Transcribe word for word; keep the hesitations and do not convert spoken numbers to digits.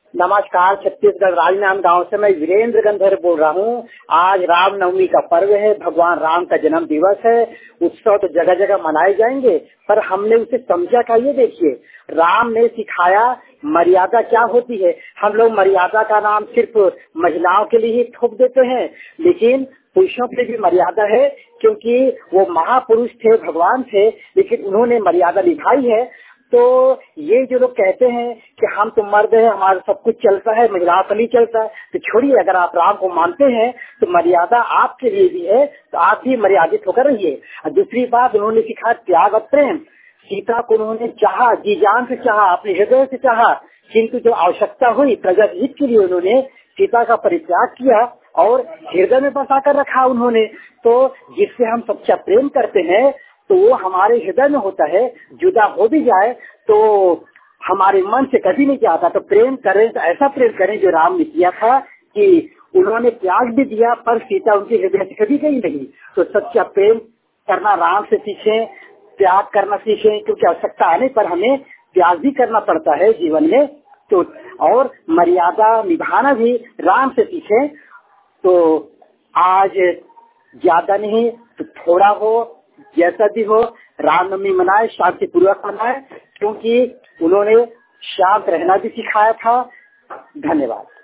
नमस्कार, छत्तीसगढ़ राजनांद गांव से मैं वीरेंद्र गंधर बोल रहा हूँ। आज रामनवमी का पर्व है, भगवान राम का जन्म दिवस है। उत्सव तो जगह जगह मनाए जाएंगे, पर हमने उसे समझा का ये देखिए, राम ने सिखाया मर्यादा क्या होती है। हम लोग मर्यादा का नाम सिर्फ महिलाओं के लिए ही थोप देते हैं, लेकिन पुरुषों के भी मर्यादा है, क्योंकि वो महापुरुष थे, भगवान थे, लेकिन उन्होंने मर्यादा निभाई है। तो ये जो लोग कहते हैं कि हम तो मर्द है, हमारा सब कुछ चलता है, महिलाओं का नहीं चलता है, तो छोड़िए, अगर आप राम को मानते हैं तो मर्यादा आपके लिए भी है, तो आप भी मर्यादित होकर रहिए। और दूसरी बात, उन्होंने सिखाया त्याग और प्रेम। सीता को उन्होंने चाहा, जी जान से चाहा, अपने हृदय से चाहा, किंतु जो आवश्यकता हुई प्रजा हित के लिए उन्होंने सीता का परित्याग किया और हृदय में बसा कर रखा उन्होंने। तो जिससे हम सच्चा प्रेम करते हैं तो वो हमारे हृदय में होता है, जुदा हो भी जाए तो हमारे मन से कभी नहीं जाता। तो प्रेम करें तो ऐसा प्रेम करें जो राम ने किया था, कि उन्होंने त्याग भी दिया पर सीता उनके हृदय से कभी गई नहीं। तो सच्चा प्रेम करना राम से सीखें, त्याग करना सीखें, क्योंकि आवश्यकता आने पर हमें त्याग भी करना पड़ता है जीवन में। तो और मर्यादा निभाना भी राम से सीखें। तो आज ज्यादा नहीं तो थोड़ा हो, जैसा भी हो, रामनवमी मनाए, शांति पूर्वक मनाए, क्योंकि उन्होंने शांत रहना भी सिखाया था। धन्यवाद।